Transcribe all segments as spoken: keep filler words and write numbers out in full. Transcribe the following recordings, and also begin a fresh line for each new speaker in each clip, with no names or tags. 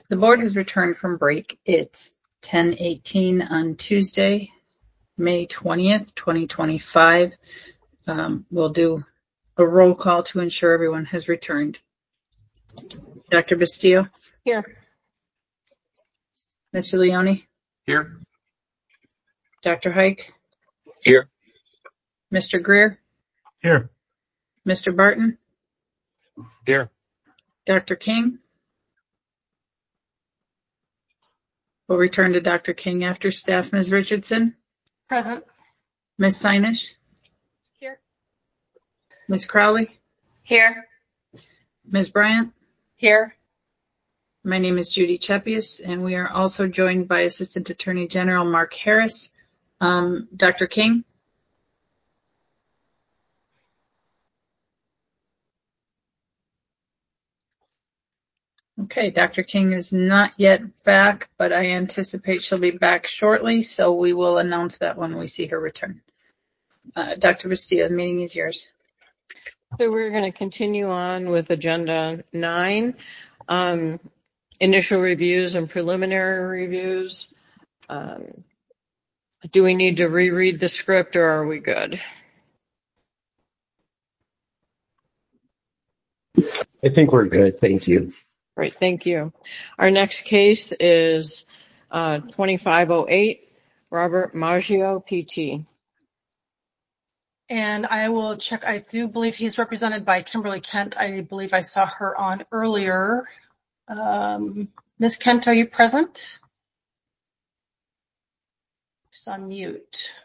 The board has returned from break. It's ten eighteen on Tuesday, May twentieth, twenty twenty-five. Um, we'll do a roll call to ensure everyone has returned. Doctor Bastillo?
Here.
Mister Leone?
Here.
Doctor Hike?
Here.
Mister Greer?
Here.
Mister Barton?
Here.
Doctor King? We'll return to Doctor King after staff. Miz Richardson?
Present.
Miz Sinish?
Here.
Miz Crowley?
Here.
Miz Bryant?
Here.
My name is Judy Chepius, and we are also joined by Assistant Attorney General Mark Harris. Um, Doctor King? Okay, Doctor King is not yet back, but I anticipate she'll be back shortly, so we will announce that when we see her return. Uh, Doctor Bastillo, the meeting is yours.
So we're going to continue on with Agenda nine, um, initial reviews and preliminary reviews. Um, do we need to reread the script, or are we good?
I think we're good. Thank you.
Great, thank you. Our next case is uh, twenty-five oh eight, Robert Maggio, P T.
And I will check. I do believe he's represented by Kimberly Kent. I believe I saw her on earlier. Um, Miz Kent, are you present? She's on mute.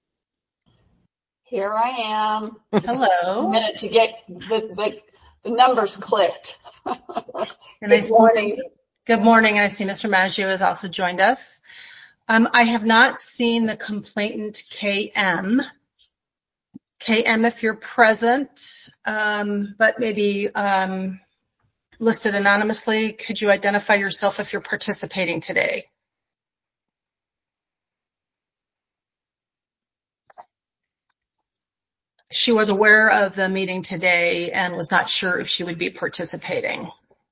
Here I am.
Hello.
A minute to get the, the, the numbers clicked.
And
Good
I see,
morning.
Good morning. I see Mister Maggio has also joined us. Um, I have not seen the complainant K M. K M, if you're present, um, but maybe um, listed anonymously, could you identify yourself if you're participating today? She was aware of the meeting today and was not sure if she would be participating.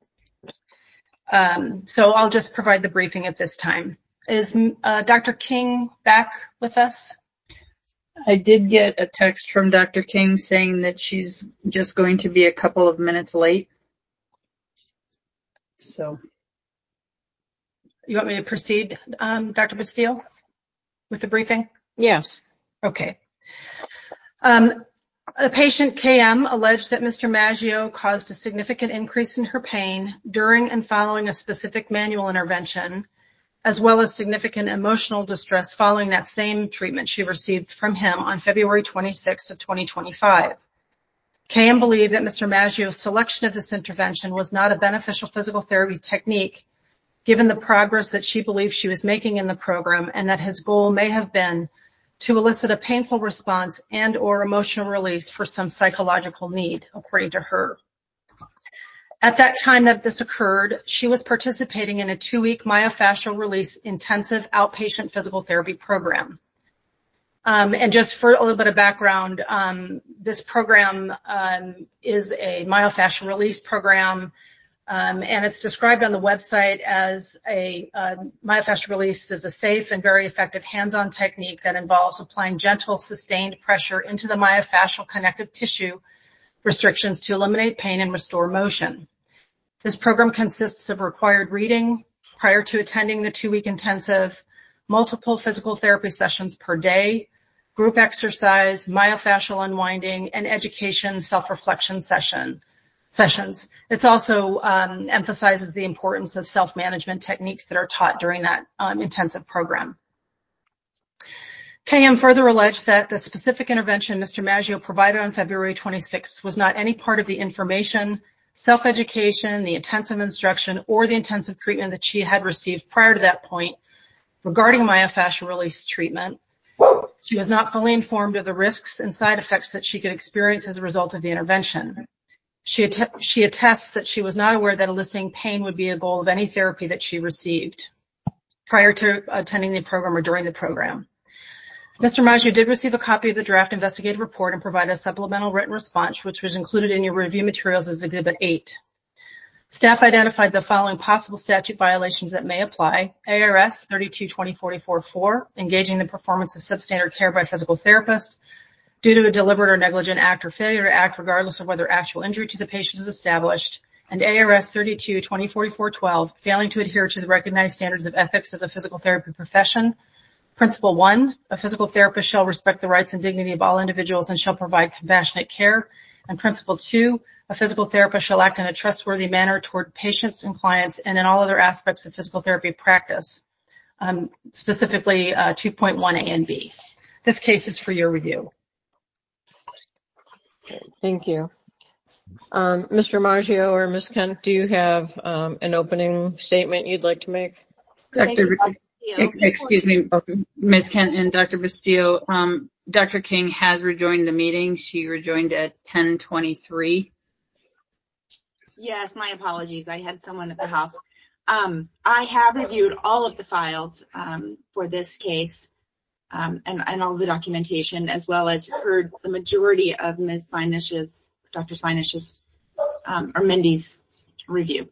Um, so I'll just provide the briefing at this time. Is uh, Doctor King back with us?
I did get a text from Doctor King saying that she's just going to be a couple of minutes late. So,
you want me to proceed, um, Doctor Bastillo, with the briefing?
Yes.
Okay. Um, a patient, K M, alleged that Mister Maggio caused a significant increase in her pain during and following a specific manual intervention, as well as significant emotional distress following that same treatment she received from him on February twenty-sixth of twenty twenty-five. K M believed that Mister Maggio's selection of this intervention was not a beneficial physical therapy technique, given the progress that she believed she was making in the program, and that his goal may have been to elicit a painful response and or emotional release for some psychological need, according to her. At that time that this occurred, she was participating in a two-week myofascial release intensive outpatient physical therapy program. Um, and just for a little bit of background, um, this program um, is a myofascial release program, um, and it's described on the website as a uh, myofascial release is a safe and very effective hands-on technique that involves applying gentle, sustained pressure into the myofascial connective tissue restrictions to eliminate pain and restore motion. This program consists of required reading prior to attending the two-week intensive, multiple physical therapy sessions per day, group exercise, myofascial unwinding, and education self-reflection session sessions. It also um, emphasizes the importance of self-management techniques that are taught during that um, intensive program. K M further alleged that the specific intervention Mister Maggio provided on February twenty-sixth was not any part of the information, self-education, the intensive instruction, or the intensive treatment that she had received prior to that point regarding myofascial release treatment. She was not fully informed of the risks and side effects that she could experience as a result of the intervention. She, att- she attests that she was not aware that eliciting pain would be a goal of any therapy that she received prior to attending the program or during the program. Mister Maggio did receive a copy of the draft investigative report and provided a supplemental written response, which was included in your review materials as Exhibit eight. Staff identified the following possible statute violations that may apply. A R S thirty-two twenty forty-four four, engaging the performance of substandard care by a physical therapist due to a deliberate or negligent act or failure to act regardless of whether actual injury to the patient is established. And A R S thirty-two twenty forty-four twelve, failing to adhere to the recognized standards of ethics of the physical therapy profession. Principle one, a physical therapist shall respect the rights and dignity of all individuals and shall provide compassionate care. And principle two, a physical therapist shall act in a trustworthy manner toward patients and clients and in all other aspects of physical therapy practice, um, specifically uh, two point one A and B. This case is for your review.
Thank you. Um, Mister Maggio or Miz Kent, do you have um, an opening statement you'd like to make?
Doctor Excuse me, Miz Kent and Doctor Bastillo. Um, Doctor King has rejoined the meeting. She rejoined at ten twenty-three.
Yes, my apologies. I had someone at the house. Um, I have reviewed all of the files um, for this case um, and, and all the documentation, as well as heard the majority of Miz Seinish's, Doctor Seinish's, um, or Mindy's review.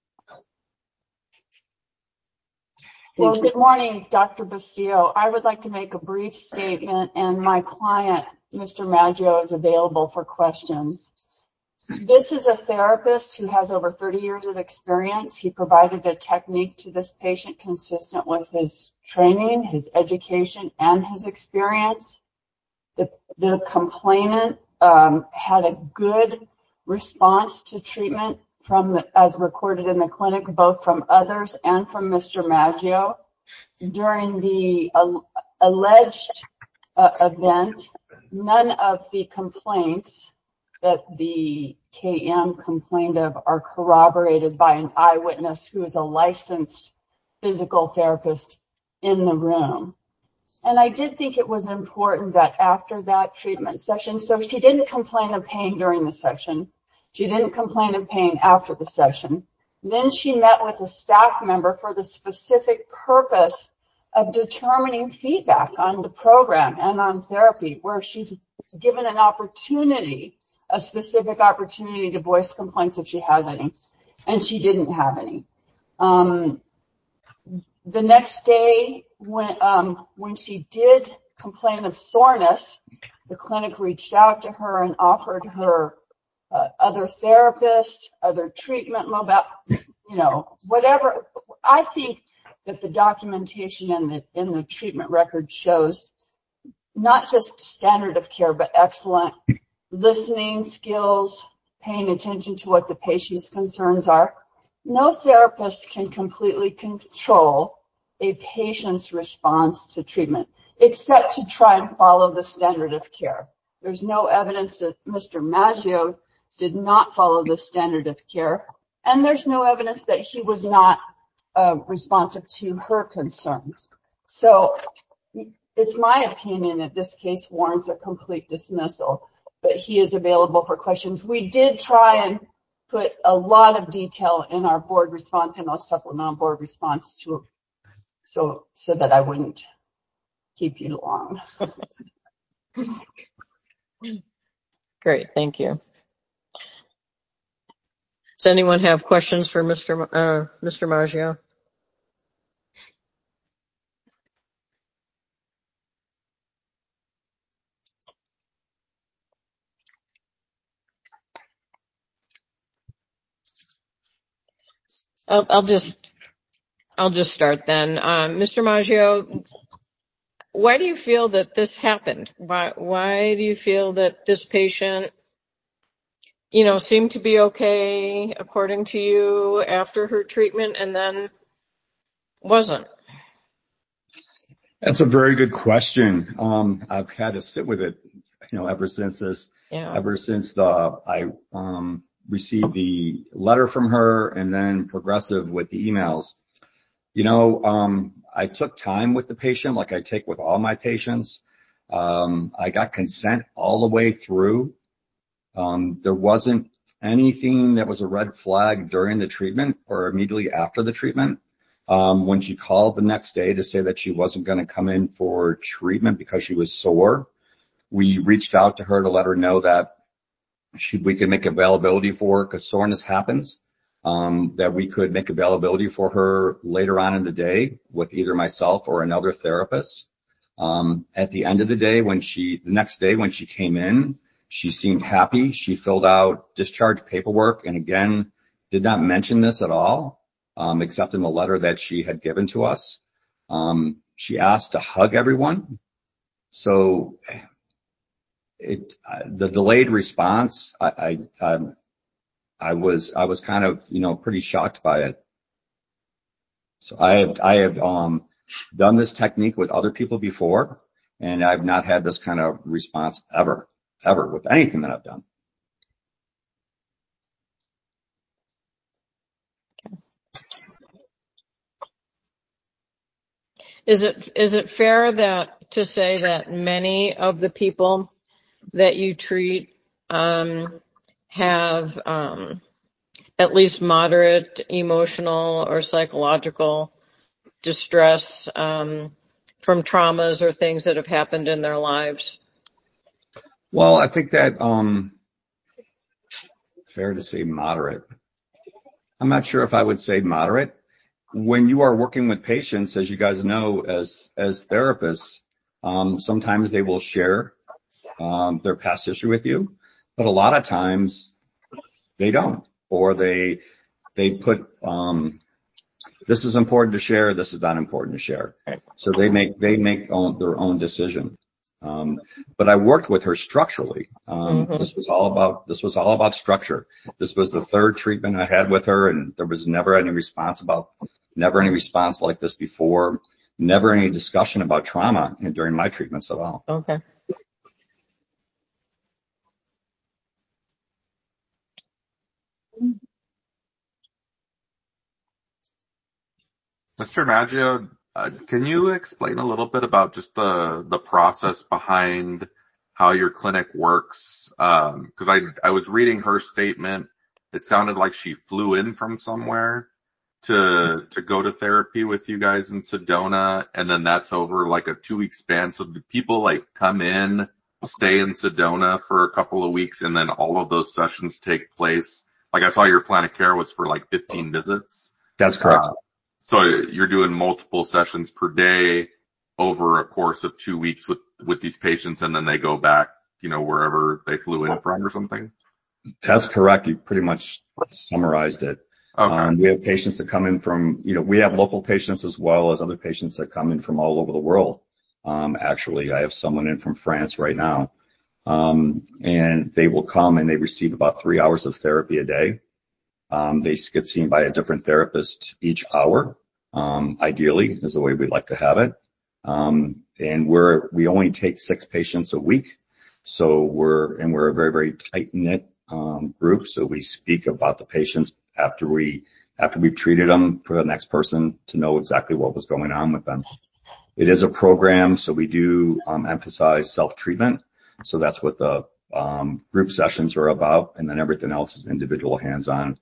Well, good morning, Doctor Bastillo. I would like to make a brief statement, and my client, Mister Maggio, is available for questions. This is a therapist who has over thirty years of experience. He provided a technique to this patient consistent with his training, his education, and his experience. The, the complainant um, had a good response to treatment from the, as recorded in the clinic, both from others and from Mister Maggio. During the uh, alleged uh, event, none of the complaints that the K M complained of are corroborated by an eyewitness who is a licensed physical therapist in the room. And I did think it was important that after that treatment session, so she didn't complain of pain during the session. She didn't complain of pain after the session. Then she met with a staff member for the specific purpose of determining feedback on the program and on therapy, where she's given an opportunity, a specific opportunity to voice complaints if she has any, and she didn't have any. Um, the next day, when um, when she did complain of soreness, the clinic reached out to her and offered her Uh, other therapists, other treatment mobile, you know, whatever. I think that the documentation in the in the treatment record shows not just standard of care, but excellent listening skills, paying attention to what the patient's concerns are. No therapist can completely control a patient's response to treatment, except to try and follow the standard of care. There's no evidence that Mister Maggio did not follow the standard of care, and there's no evidence that he was not uh, responsive to her concerns. So it's my opinion that this case warrants a complete dismissal, but he is available for questions. We did try and put a lot of detail in our board response and our supplemental board response to, so so that I wouldn't keep you long.
Great, thank you. Does anyone have questions for Mister Ma- uh, Mister Maggio? I'll, I'll just I'll just start then. Um, Mister Maggio, why do you feel that this happened? Why why do you feel that this patient, you know, seemed to be okay according to you after her treatment and then wasn't?
That's a very good question. Um, I've had to sit with it, you know, ever since this,
Yeah.
ever since the, I, um, received the letter from her and then progressive with the emails. You know, um, I took time with the patient like I take with all my patients. Um, I got consent all the way through. Um, there wasn't anything that was a red flag during the treatment or immediately after the treatment. Um, when she called the next day to say that she wasn't going to come in for treatment because she was sore, we reached out to her to let her know that she, we could make availability for her because soreness happens. um, that we could make availability for her later on in the day with either myself or another therapist. Um, at the end of the day, when she, the next day when she came in, she seemed happy. She filled out discharge paperwork, and again, did not mention this at all, um, except in the letter that she had given to us. Um, she asked to hug everyone. So it, uh, the delayed response, I, I, um, I was, I was kind of, you know, pretty shocked by it. So I have, I have, um, done this technique with other people before, and I've not had this kind of response ever, ever with anything that I've done.
Is it is it fair that to say that many of the people that you treat um, have um, at least moderate emotional or psychological distress um, from traumas or things that have happened in their lives?
Well, I think that um, fair to say moderate. I'm not sure if I would say moderate. When you are working with patients, as you guys know, as as therapists, um, sometimes they will share um, their past history with you, but a lot of times they don't, or they they put um, this is important to share, this is not important to share. So they make they make own, their own decision. Um, but I worked with her structurally. Um,
Mm-hmm.
This was all about this was all about structure. This was the third treatment I had with her, and there was never any response about never any response like this before. Never any discussion about trauma during my treatments at all.
Okay.
Mister Maggio, uh, can you explain a little bit about just the the process behind how your clinic works? Um, 'cause I I was reading her statement. It sounded like she flew in from somewhere to to go to therapy with you guys in Sedona, and then that's over like a two-week span. So do people like come in, stay in Sedona for a couple of weeks, and then all of those sessions take place? Like I saw your plan of care was for like fifteen visits.
That's correct.
Uh, So you're doing multiple sessions per day over a course of two weeks with, with these patients, and then they go back, you know, wherever they flew in from or something?
That's correct. You pretty much summarized it.
Okay.
Um, we have patients that come in from, you know, we have local patients as well as other patients that come in from all over the world. Um, actually, I have someone in from France right now. Um, and they will come and they receive about three hours of therapy a day. Um, they get seen by a different therapist each hour. Um, ideally is the way we'd like to have it. Um, and we're, we only take six patients a week. So we're, and we're a very, very tight knit, um, group. So we speak about the patients after we, after we've treated them for the next person to know exactly what was going on with them. It is a program. So we do, um, emphasize self-treatment. So that's what the, um, group sessions are about. And then everything else is individual hands-on.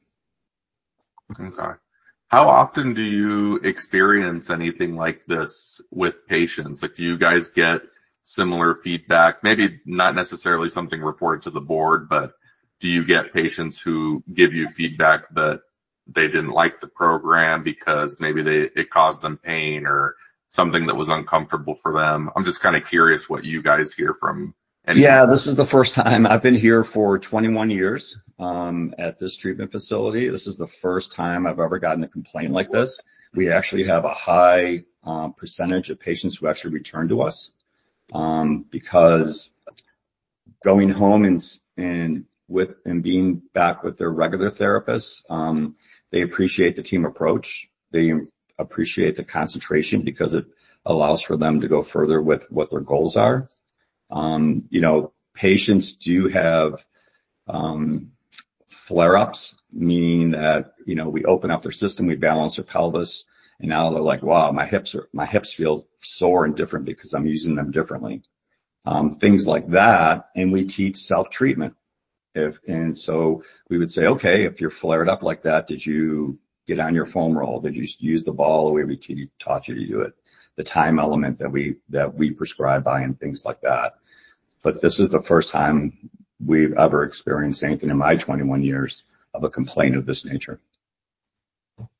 Okay. How often do you experience anything like this with patients? Like, do you guys get similar feedback? Maybe not necessarily something reported to the board, but do you get patients who give you feedback that they didn't like the program because maybe they, it caused them pain or something that was uncomfortable for them? I'm just kind of curious what you guys hear from anyone.
Yeah, this is the first time. I've been here for twenty-one years, um, at this treatment facility. This is the first time I've ever gotten a complaint like this. We actually have a high, um, percentage of patients who actually return to us, um, because going home and, and with, and being back with their regular therapists, um, they appreciate the team approach. They appreciate the concentration because it allows for them to go further with what their goals are. Um, you know, patients do have, um, flare-ups, meaning that, you know, we open up their system, we balance their pelvis, and now they're like, wow, my hips are, my hips feel sore and different because I'm using them differently. Um, things like that. And we teach self-treatment. If, and so we would say, okay, if you're flared up like that, did you get on your foam roll? Did you use the ball the way we t- taught you to do it? The time element that we, that we prescribe by and things like that. But this is the first time we've ever experienced anything in my twenty-one years of a complaint of this nature.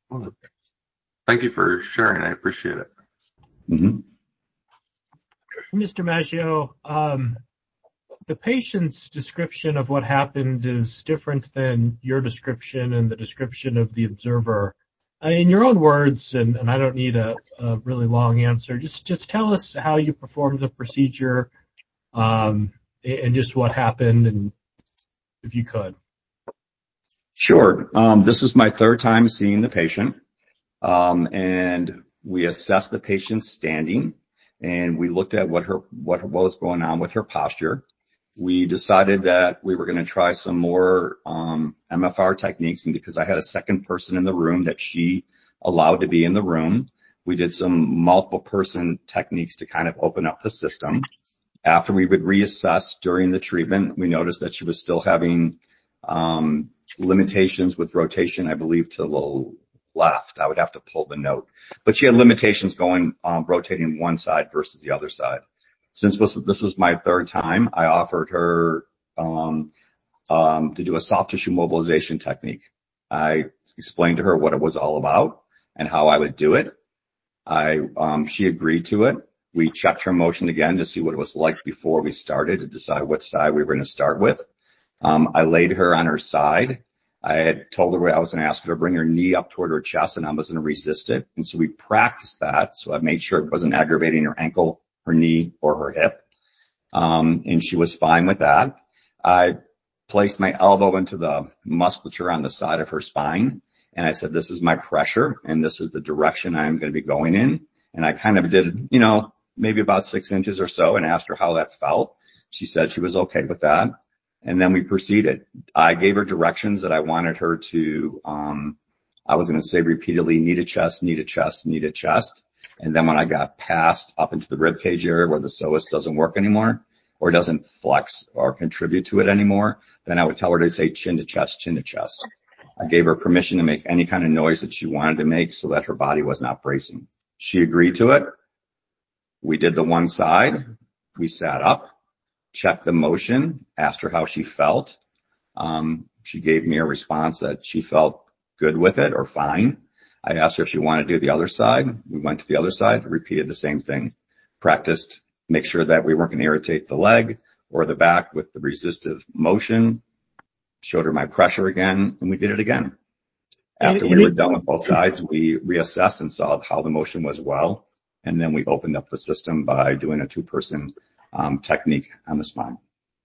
Thank you for sharing. I appreciate it.
Mm-hmm.
Mister Maggio, um, the patient's description of what happened is different than your description and the description of the observer. Uh, in your own words, and, and I don't need a, a really long answer, just just tell us how you performed the procedure, um, and just what happened, and if you could.
Sure. Um, this is my third time seeing the patient, um, and we assessed the patient's standing, and we looked at what her what, what was going on with her posture. We decided that we were going to try some more um, M F R techniques, and because I had a second person in the room that she allowed to be in the room, we did some multiple person techniques to kind of open up the system. After we would reassess during the treatment, we noticed that she was still having um, limitations with rotation, I believe, to the left. I would have to pull the note. But she had limitations going, um, rotating one side versus the other side. Since this was my third time, I offered her um, um, to do a soft tissue mobilization technique. I explained to her what it was all about and how I would do it. I um, she agreed to it. We checked her motion again to see what it was like before we started to decide what side we were going to start with. Um, I laid her on her side. I had told her I was going to ask her to bring her knee up toward her chest, and I wasn't going to resist it. And so we practiced that. So I made sure it wasn't aggravating her ankle, her knee, or her hip. Um, and she was fine with that. I placed my elbow into the musculature on the side of her spine, and I said, this is my pressure, and this is the direction I'm going to be going in. And I kind of did, you know, maybe about six inches or so, and asked her how that felt. She said she was okay with that. And then we proceeded. I gave her directions that I wanted her to, um, I was going to say repeatedly, knee to chest, knee to chest, knee to chest. And then when I got past up into the rib cage area where the psoas doesn't work anymore or doesn't flex or contribute to it anymore, then I would tell her to say chin to chest, chin to chest. I gave her permission to make any kind of noise that she wanted to make so that her body was not bracing. She agreed to it. We did the one side. We sat up, checked the motion, asked her how she felt. Um, she gave me a response that she felt good with it or fine. I asked her if she wanted to do the other side. We went to the other side, repeated the same thing, practiced, make sure that we weren't going to irritate the leg or the back with the resistive motion, showed her my pressure again, and we did it again. After we were done with both sides, we reassessed and saw how the motion was well, and then we opened up the system by doing a two-person um, technique on the spine.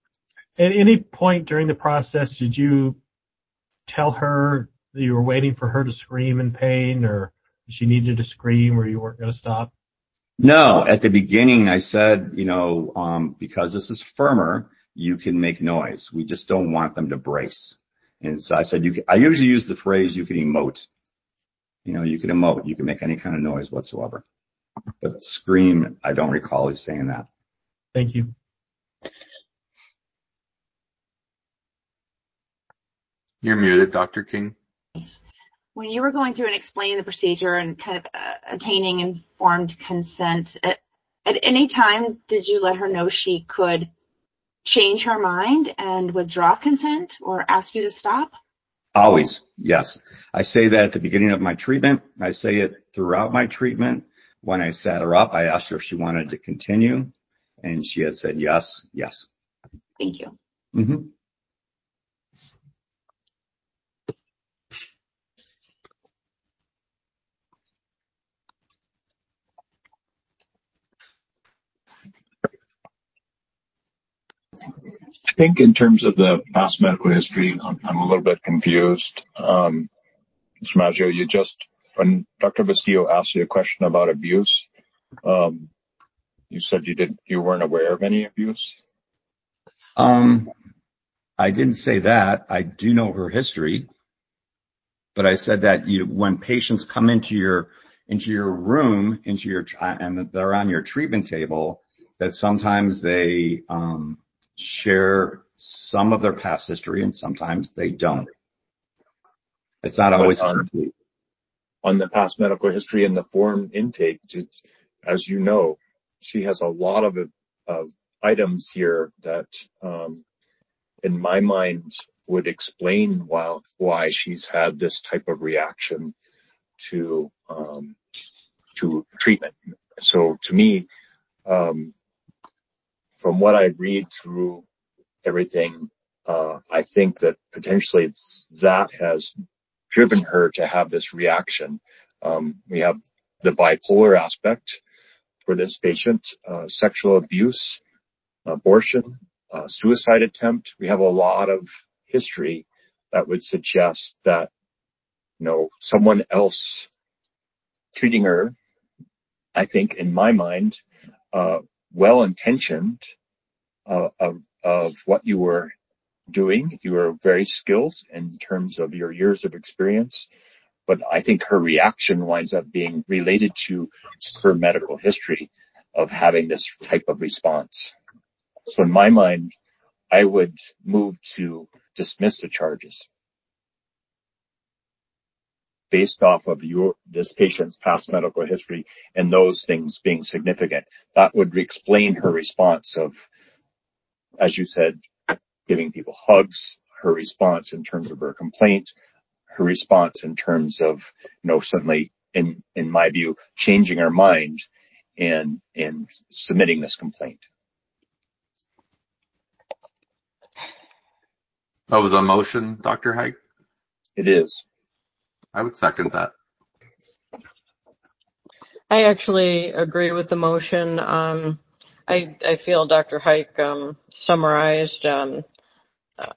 At any point during the process, did you tell her that you were waiting for her to scream in pain, or she needed to scream, or you weren't going to stop?
No, at the beginning I said, you know, um, because this is firmer, you can make noise. We just don't want them to brace. And so I said, you can, I usually use the phrase, you can emote. You know, you can emote. You can make any kind of noise whatsoever. But scream, I don't recall you saying that.
Thank you.
You're muted, Doctor King.
When you were going through and explaining the procedure and kind of uh, attaining informed consent, at, at any time did you let her know she could change her mind and withdraw consent or ask you to stop?
Always, yes. I say that at the beginning of my treatment. I say it throughout my treatment. When I sat her up, I asked her if she wanted to continue, and she had said yes, yes.
Thank you.
Mm-hmm.
I think in terms of the past medical history, I'm, I'm a little bit confused. Um, Mister Maggio, you just, when Doctor Bastillo asked you a question about abuse, um, you said you didn't, you weren't aware of any abuse?
Um, I didn't say that. I do know her history, but I said that you, when patients come into your, into your room, into your, and they're on your treatment table, that sometimes they, um, share some of their past history and sometimes they don't. It's not always
on,
complete.
On the past medical history and the form intake, as you know, she has a lot of, of items here that, um, in my mind would explain why, why she's had this type of reaction to um, to treatment. So to me, um, from what I read through everything, uh, I think that potentially it's, that has driven her to have this reaction. Um, we have the bipolar aspect for this patient, uh, sexual abuse, abortion, uh, suicide attempt. We have a lot of history that would suggest that, you know, someone else treating her, I think in my mind, uh, well-intentioned, uh, of, of what you were doing. You were very skilled in terms of your years of experience, but I think her reaction winds up being related to her medical history of having this type of response. So in my mind, I would move to dismiss the charges based off of your, this patient's past medical history and those things being significant. That would explain her response of, as you said, giving people hugs, her response in terms of her complaint, her response in terms of, you know, suddenly, in, in my view, changing her mind and, and submitting this complaint.
Oh, the motion, Doctor Haig?
It is.
I would second that.
I actually agree with the motion. Um, I, I feel Doctor Hike um, summarized um, uh,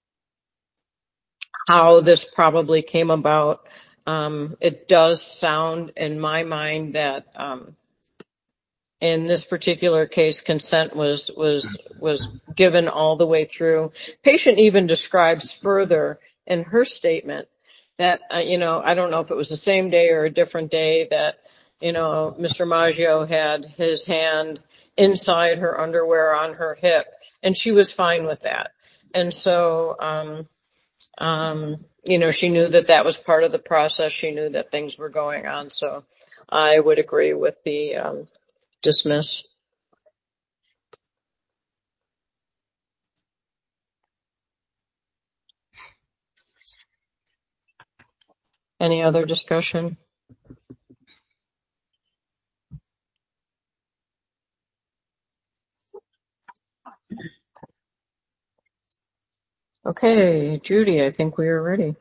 how this probably came about. Um, it does sound in my mind that um, in this particular case, consent was was was given all the way through. Patient even describes further in her statement that, uh, you know, I don't know if it was the same day or a different day that, you know, Mister Maggio had his hand inside her underwear on her hip, and she was fine with that. And so, um, um, you know, she knew that that was part of the process. She knew that things were going on. So I would agree with the um, dismiss. Any other discussion? Okay, Judy, I think we are ready.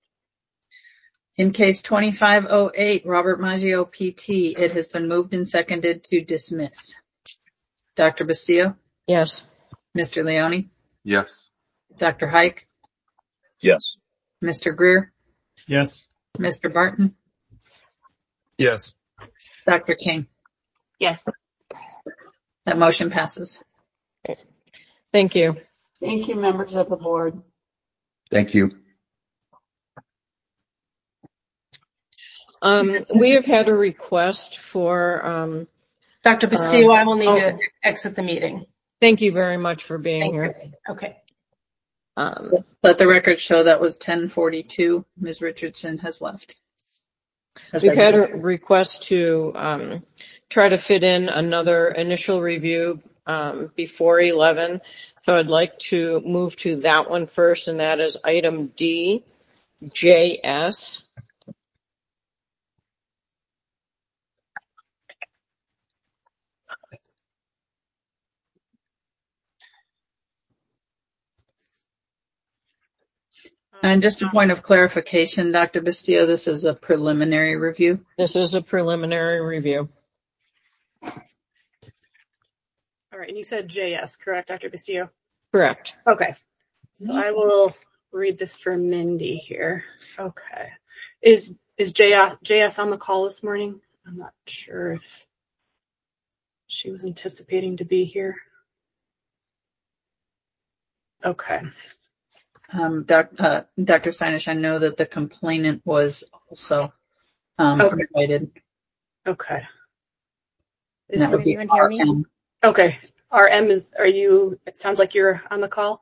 In case twenty-five oh eight, Robert Maggio, P T, it has been moved and seconded to dismiss. Doctor Bastillo?
Yes.
Mister Leone?
Yes.
Doctor Hike?
Yes.
Mister Greer?
Yes.
Mister Barton?
Yes.
Doctor King?
Yes.
That motion passes.
Thank you.
Thank you, members of the board.
Thank you.
Um, we have had a request for, um,
Doctor Bastillo,
uh,
I will need
oh,
to exit the meeting.
Thank you very much for being
Thank
here.
you. Okay.
Um,
Let the record show that was ten forty-two. Miz Richardson has left.
we've had a request to um, try to fit in another initial review um, before eleven. So I'd like to move to that one first, and that is item D, J S.
And just a point of clarification, Doctor Bastillo, this is a preliminary review.
This is a preliminary review.
All right, and you said J S, correct, Doctor Bastillo?
Correct.
Okay, so I will read this for Mindy here. Okay, is is J S, J S on the call this morning? I'm not sure if she was anticipating to be here. Okay.
Um, doc, uh, Doctor Steinish, I know that the complainant was also um,
okay.
invited.
Okay.
Is that would be
anyone hear me?
R M.
Okay. R M is, are you, it sounds like you're on the call.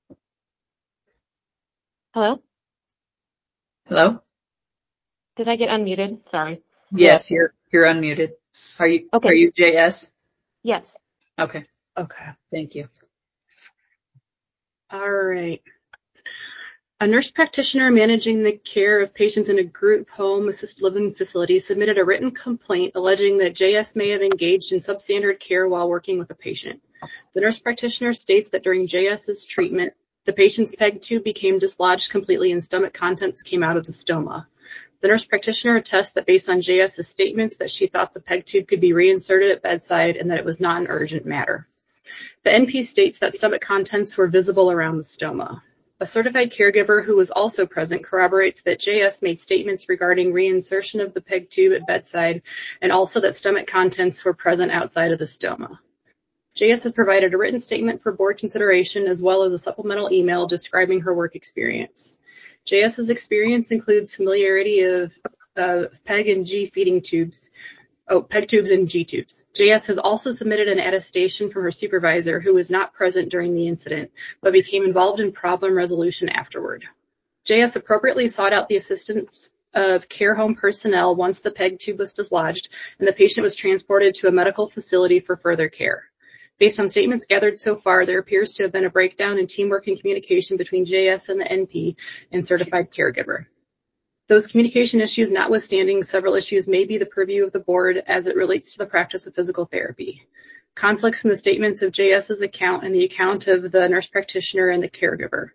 Hello?
Hello?
Did I get unmuted? Sorry.
Yes, you're you're unmuted. Are you
Okay.
Are you J S?
Yes.
Okay.
Okay.
Thank you.
All right. A nurse practitioner managing the care of patients in a group home assisted living facility submitted a written complaint alleging that J S may have engaged in substandard care while working with a patient. The nurse practitioner states that during JS's treatment, the patient's PEG tube became dislodged completely and stomach contents came out of the stoma. The nurse practitioner attests that based on JS's statements that she thought the PEG tube could be reinserted at bedside and that it was not an urgent matter. The N P states that stomach contents were visible around the stoma. A certified caregiver who was also present corroborates that J S made statements regarding reinsertion of the PEG tube at bedside and also that stomach contents were present outside of the stoma. J S has provided a written statement for board consideration as well as a supplemental email describing her work experience. J S's experience includes familiarity of uh, PEG and G feeding tubes, oh, PEG tubes and G tubes. J S has also submitted an attestation from her supervisor who was not present during the incident, but became involved in problem resolution afterward. J S appropriately sought out the assistance of care home personnel once the PEG tube was dislodged and the patient was transported to a medical facility for further care. Based on statements gathered so far, there appears to have been a breakdown in teamwork and communication between J S and the N P and certified caregiver. Those communication issues notwithstanding, several issues may be the purview of the board as it relates to the practice of physical therapy. Conflicts in the statements of J S's account and the account of the nurse practitioner and the caregiver.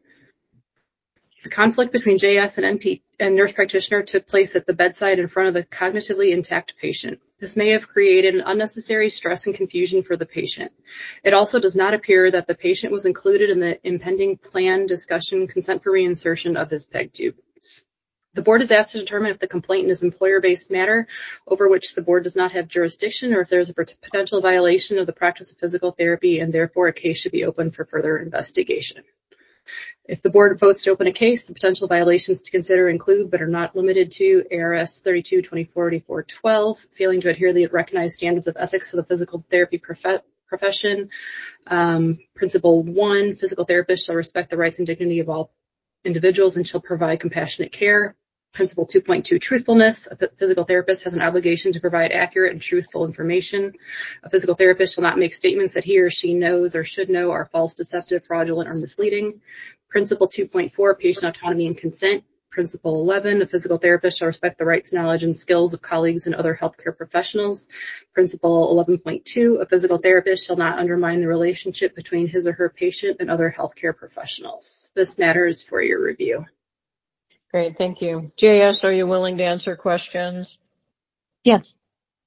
The conflict between J S and N P and nurse practitioner took place at the bedside in front of the cognitively intact patient. This may have created an unnecessary stress and confusion for the patient. It also does not appear that the patient was included in the impending plan, discussion, consent for reinsertion of his PEG tube. The board is asked to determine if the complaint is an employer-based matter over which the board does not have jurisdiction or if there is a potential violation of the practice of physical therapy and therefore a case should be open for further investigation. If the board votes to open a case, the potential violations to consider include, but are not limited to, A R S thirty-two twenty-four eighty-four twelve, failing to adhere to the recognized standards of ethics of the physical therapy prof- profession. Um, principle one, physical therapists shall respect the rights and dignity of all individuals and shall provide compassionate care. Principle two point two, truthfulness. A physical therapist has an obligation to provide accurate and truthful information. A physical therapist shall not make statements that he or she knows or should know are false, deceptive, fraudulent, or misleading. Principle two point four, patient autonomy and consent. Principle eleven, a physical therapist shall respect the rights, knowledge, and skills of colleagues and other healthcare professionals. Principle eleven point two, a physical therapist shall not undermine the relationship between his or her patient and other healthcare professionals. This matter is for your review.
Great, thank you. J S, are you willing to answer questions?
Yes.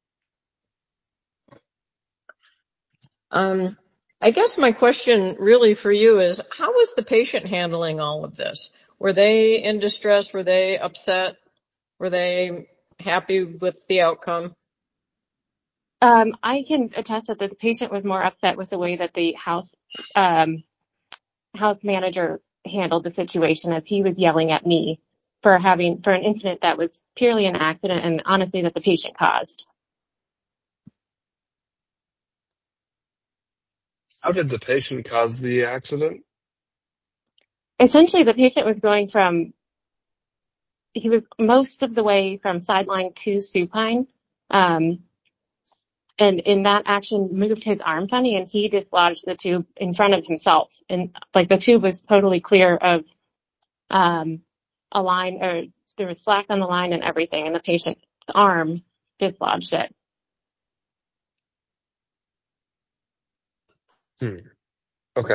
Um, I guess my question really for you is, how was the patient handling all of this? Were they in distress? Were they upset? Were they happy with the outcome?
Um, I can attest that the patient was more upset with the way that the house um, house manager handled the situation, as he was yelling at me for having for an incident that was purely an accident and honestly that the patient caused.
How did the patient cause the accident?
Essentially, the patient was going from he was most of the way from sideline to supine. Um, and in that action moved his arm funny and he dislodged the tube in front of himself. And like the tube was totally clear of um, a line, or there was slack on the line and everything, and the patient's arm dislodged it.
Hmm. Okay.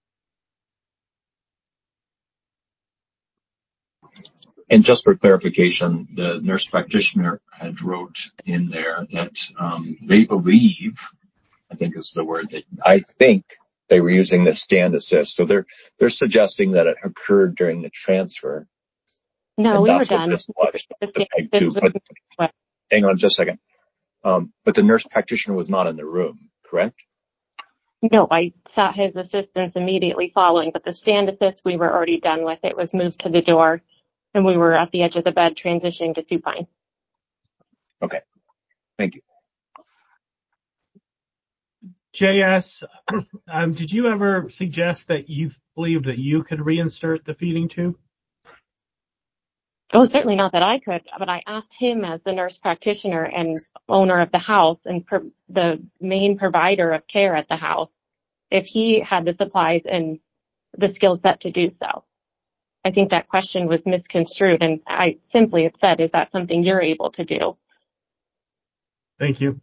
And just for clarification, the nurse practitioner had wrote in there that um, they believe, I think is the word that I think they were using the stand assist. So they're they're suggesting that it occurred during the transfer.
No,
and
we were
that's what
done.
dislodged the PEG
This
tube.
was-
But hang on just a second. Um, but the nurse practitioner was not in the room, correct?
No, I sought his assistance immediately following, but the stand assist we were already done with. It was moved to the door, and we were at the edge of the bed transitioning to supine.
Okay, thank you.
J S, um, did you ever suggest that you believed that you could reinsert the feeding tube?
Oh, certainly not that I could, but I asked him as the nurse practitioner and owner of the house and per- the main provider of care at the house if he had the supplies and the skill set to do so. I think that question was misconstrued, and I simply have said, is that something you're able to do?
Thank you.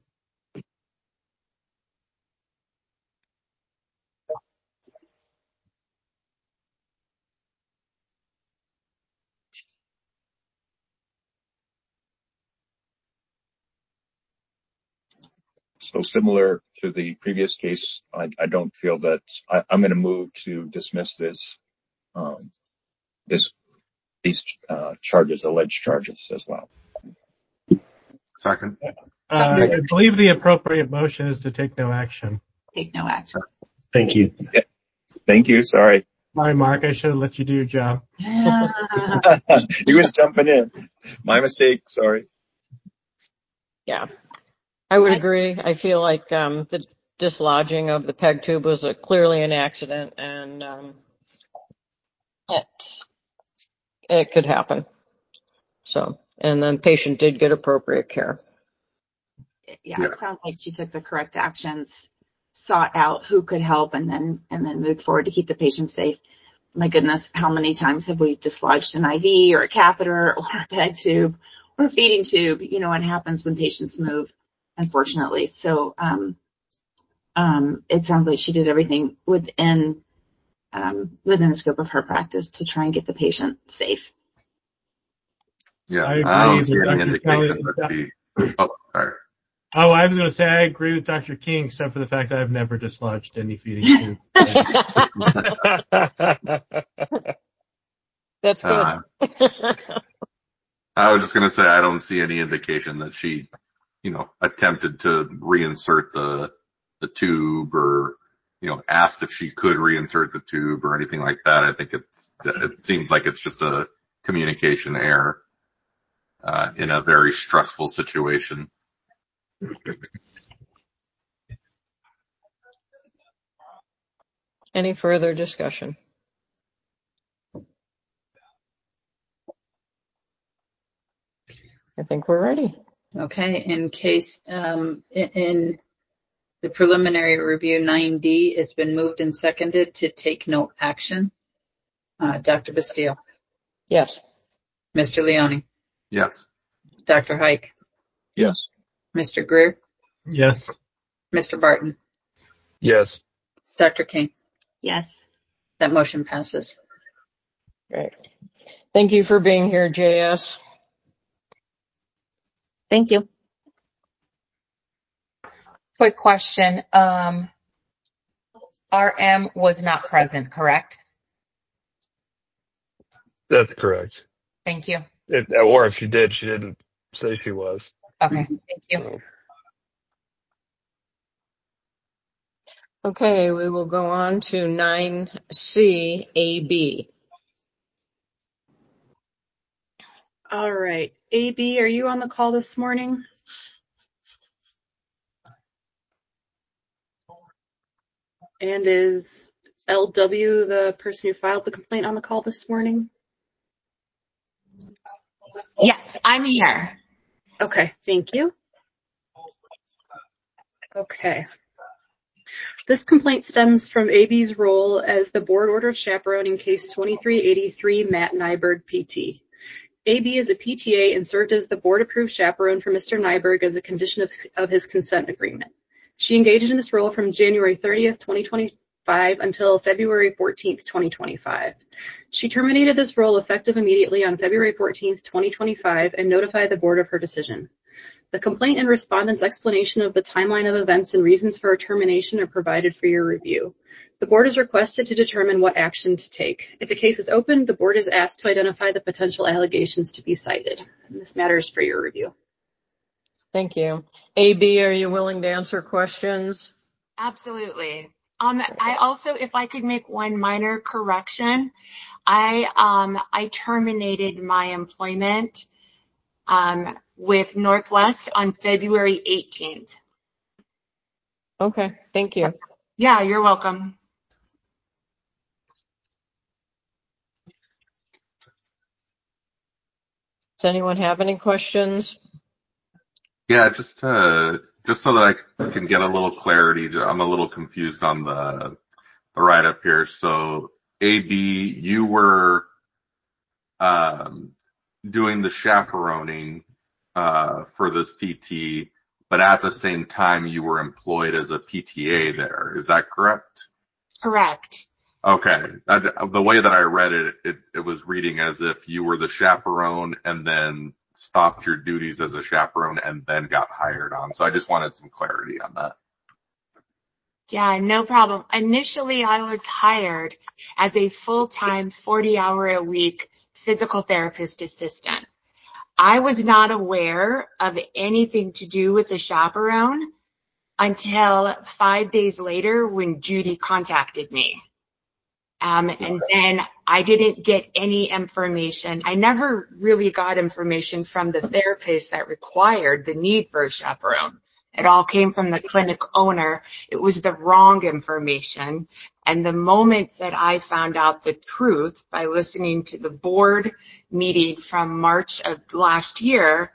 So similar to the previous case, I, I don't feel that I, I'm going to move to dismiss this, um, this, these uh, charges, alleged charges as well.
Second.
Uh, I believe the appropriate motion is to take no action.
Take no action.
Thank you.
Yeah. Thank you. Sorry.
Sorry, Mark. I should have let you do your job.
He was jumping in. My mistake. Sorry.
Yeah, I would agree. I feel like um, the dislodging of the peg tube was a, clearly an accident, and um, it, it could happen. So, and then patient did get appropriate care.
Yeah, yeah, it sounds like she took the correct actions, sought out who could help, and then and then moved forward to keep the patient safe. My goodness, how many times have we dislodged an I V or a catheter or a peg tube or a feeding tube? You know what happens when patients move, unfortunately. So um, um, it sounds like she did everything within um, within the scope of her practice to try and get the patient safe.
Yeah,
I,
I don't
agree
see
with
any
Doctor
indication
Kelly.
that she. Oh, sorry.
Oh, I was going to say I agree with Doctor King, except for the fact that I've never dislodged any feeding tube.
That's good.
Uh, I was just going to say I don't see any indication that she, you know, attempted to reinsert the the tube or, you know, asked if she could reinsert the tube or anything like that. I think it's it seems like it's just a communication error uh, in a very stressful situation.
Any further discussion? I think we're ready.
Okay, in case, um, in, in the preliminary review nine D, it's been moved and seconded to take no action. Uh, Doctor Bastille.
Yes.
Mister Leone.
Yes.
Doctor Hike.
Yes.
Mister Greer.
Yes.
Mister Barton.
Yes.
Doctor King.
Yes.
That motion passes.
Great. Thank you for being here, J S.
Thank you.
Quick question. Um, R M was not present, correct?
That's correct.
Thank you.
It, or if she did, she didn't say she was.
Okay, thank you.
So.
Okay, we will go on to nine C A B.
All right. A B, are you on the call this morning? And is L W the person who filed the complaint on the call this morning?
Yes, I'm here.
Okay, thank you. Okay. This complaint stems from A B's role as the board ordered chaperone in case twenty-three eighty-three Matt Nyberg P T. A B is a P T A and served as the board-approved chaperone for Mister Nyberg as a condition of, of his consent agreement. She engaged in this role from January thirtieth, twenty twenty-five until February fourteenth, twenty twenty-five. She terminated this role effective immediately on February fourteenth, twenty twenty-five and notified the board of her decision. The complaint and respondent's explanation of the timeline of events and reasons for her termination are provided for your review. The board is requested to determine what action to take. If a case is opened, the board is asked to identify the potential allegations to be cited. And this matter is for your review.
Thank you. A B, are you willing to answer questions?
Absolutely. Um, I also, if I could make one minor correction, I um, I terminated my employment um, with Northwest on February eighteenth.
Okay, thank you.
Yeah, you're welcome.
Does anyone have any questions?
Yeah, just uh, just so that I can get a little clarity, I'm a little confused on the, the write-up here. So, A B, you were um, doing the chaperoning uh, for this P T, but at the same time you were employed as a P T A there. Is that correct?
Correct.
Okay. I, the way that I read it, it, it was reading as if you were the chaperone and then stopped your duties as a chaperone and then got hired on. So I just wanted some clarity on that.
Yeah, no problem. Initially, I was hired as a full-time forty hour a week physical therapist assistant. I was not aware of anything to do with the chaperone until five days later when Judy contacted me. Um, and then I didn't get any information. I never really got information from the therapist that required the need for a chaperone. It all came from the clinic owner. It was the wrong information. And the moment that I found out the truth by listening to the board meeting from March of last year,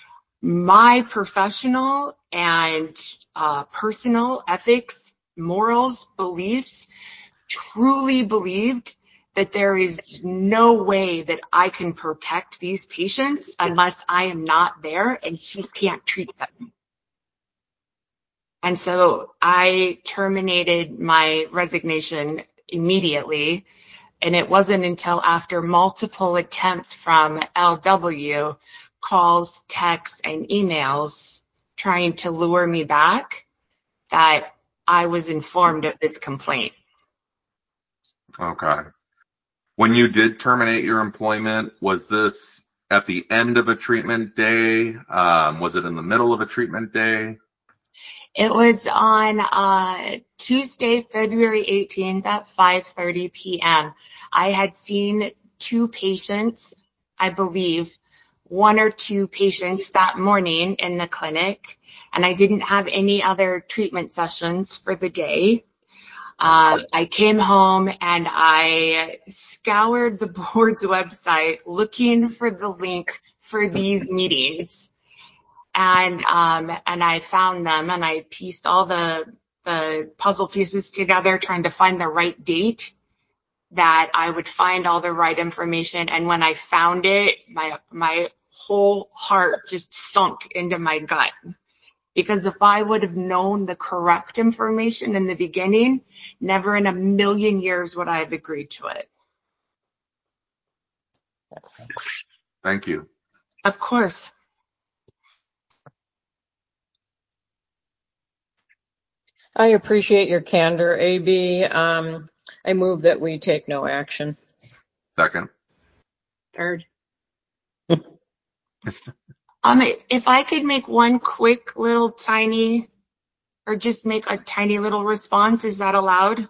my professional and uh, personal ethics, morals, beliefs, truly believed that there is no way that I can protect these patients unless I am not there and he can't treat them. And so I terminated my resignation immediately, and it wasn't until after multiple attempts from L W, calls, texts, and emails trying to lure me back, that I was informed of this complaint.
Okay. When you did terminate your employment, was this at the end of a treatment day? Um, was it in the middle of a treatment day?
It was on uh, Tuesday, February eighteenth at five thirty p.m. I had seen two patients, I believe, one or two patients that morning in the clinic, and I didn't have any other treatment sessions for the day. Uh, I came home and I scoured the board's website looking for the link for these meetings. And, um, and I found them and I pieced all the, the puzzle pieces together, trying to find the right date that I would find all the right information. And when I found it, my, my whole heart just sunk into my gut. Because if I would have known the correct information in the beginning, never in a million years would I have agreed to it.
Thank you.
Of course.
I appreciate your candor, A B. Um, I move that we take no action.
Second.
Third.
Um, if I could make one quick little tiny, or just make a tiny little response, is that allowed?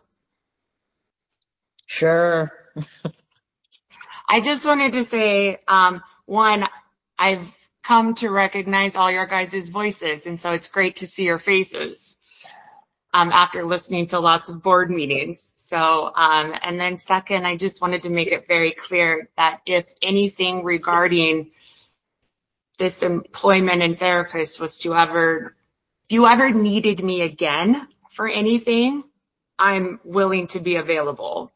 Sure.
I just wanted to say, um, one, I've come to recognize all your guys' voices, and so it's great to see your faces um, after listening to lots of board meetings. So, um, and then second, I just wanted to make it very clear that if anything regarding this employment and therapist was to ever, if you ever needed me again for anything, I'm willing to be available.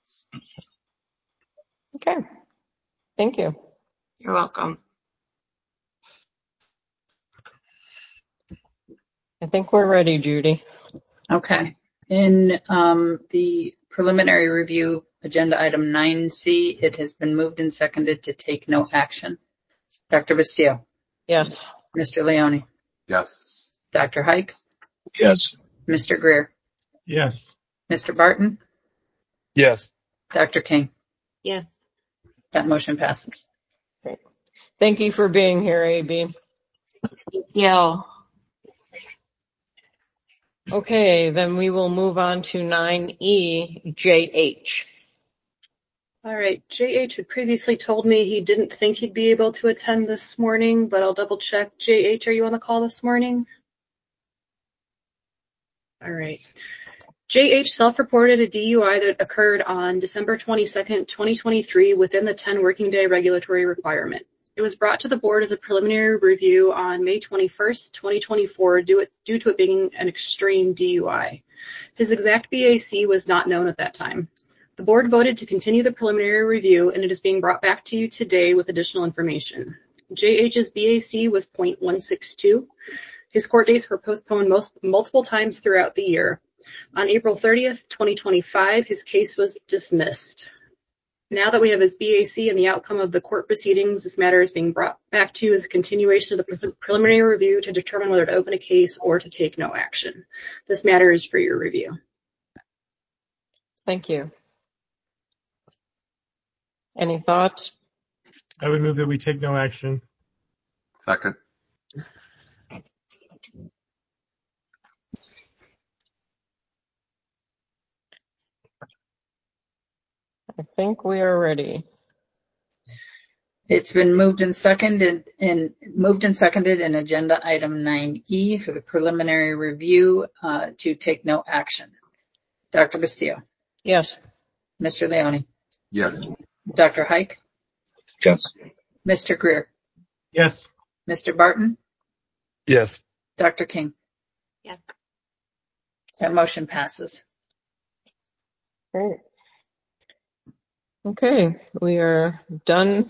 Okay. Thank you.
You're welcome.
I think we're ready, Judy.
Okay. In um, the preliminary review agenda item nine C, it has been moved and seconded to take no action. Doctor Bastillo?
Yes.
Mister Leone?
Yes.
Doctor Hike?
Yes.
Mister Greer?
Yes.
Mister Barton?
Yes.
Doctor King?
Yes.
That motion passes.
Great. Thank you for being here, A B.
Thank you.
Okay, then we will move on to nine E, J H.
All right. J H had previously told me he didn't think he'd be able to attend this morning, but I'll double check. J H, are you on the call this morning? All right. J H self-reported a D U I that occurred on December twenty-second, twenty twenty-three within the ten working day regulatory requirement. It was brought to the board as a preliminary review on May twenty-first, twenty twenty-four due, it, due to it being an extreme D U I. His exact B A C was not known at that time. The board voted to continue the preliminary review, and it is being brought back to you today with additional information. J H's B A C was zero point one six two. His court dates were postponed most, multiple times throughout the year. On April thirtieth, twenty twenty-five, his case was dismissed. Now that we have his B A C and the outcome of the court proceedings, this matter is being brought back to you as a continuation of the pre- preliminary review to determine whether to open a case or to take no action. This matter is for your review.
Thank you. Any thoughts?
I would move that we take no action.
Second.
I think we are ready.
It's been moved and seconded and moved and seconded in agenda item nine E for the preliminary review uh, to take no action. Doctor Bastillo.
Yes.
Mister Leone.
Yes.
Doctor Hike.
Yes.
Mister Greer.
Yes.
Mister Barton.
Yes.
Doctor King.
Yes.
That motion passes.
Great. Okay, we are done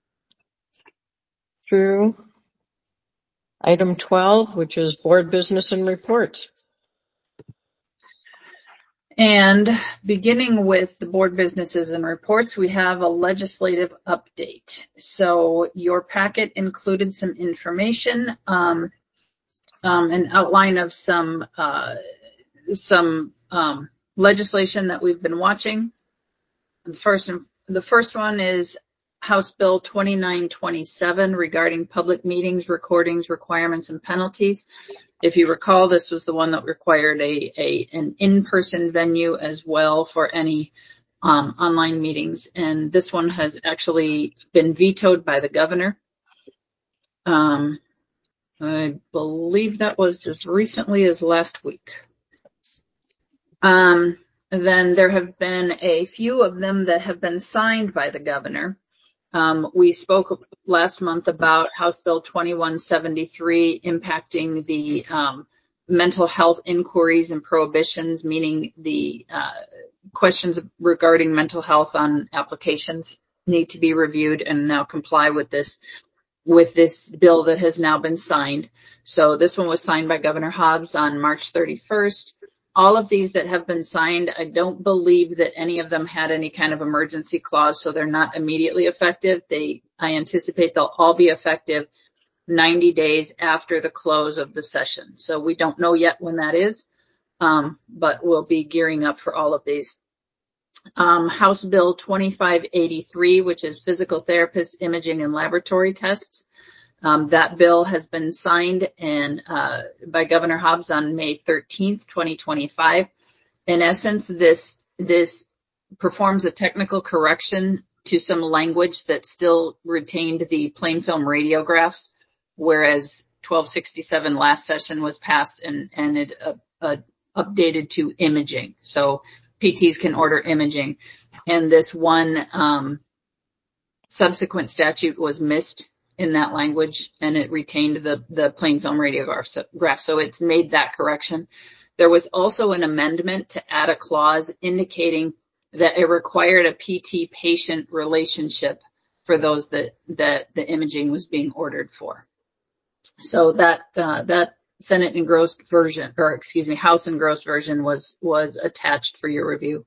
through item twelve, which is board business and reports.
And beginning with the board businesses and reports, we have a legislative update. So your packet included some information, um, um, an outline of some uh, some um, legislation that we've been watching. The first, the first one is House Bill twenty-nine twenty-seven regarding public meetings, recordings, requirements, and penalties. If you recall, this was the one that required a, a an in-person venue as well for any um, online meetings, and this one has actually been vetoed by the governor. Um, I believe that was as recently as last week. Um, then there have been a few of them that have been signed by the governor. Um, we spoke last month about House Bill twenty-one seventy-three impacting the um, mental health inquiries and prohibitions, meaning the uh, questions regarding mental health on applications need to be reviewed and now comply with this with this bill that has now been signed. So this one was signed by Governor Hobbs on March thirty-first. All of these that have been signed, I don't believe that any of them had any kind of emergency clause, so they're not immediately effective. They, I anticipate they'll all be effective ninety days after the close of the session. So we don't know yet when that is, um, but we'll be gearing up for all of these. Um, House Bill twenty-five eighty-three, which is physical therapist imaging and laboratory tests. Um, that bill has been signed and uh, by Governor Hobbs on May thirteenth, twenty twenty-five. In essence, this this performs a technical correction to some language that still retained the plain film radiographs, whereas twelve sixty-seven last session was passed and and it uh, uh, updated to imaging. So P Ts can order imaging, and this one um, subsequent statute was missed in that language, and it retained the, the plain film radiograph. So, so it's made that correction. There was also an amendment to add a clause indicating that it required a P T patient relationship for those that, that the imaging was being ordered for. So that, uh, that Senate engrossed version, or excuse me, House engrossed version was, was attached for your review.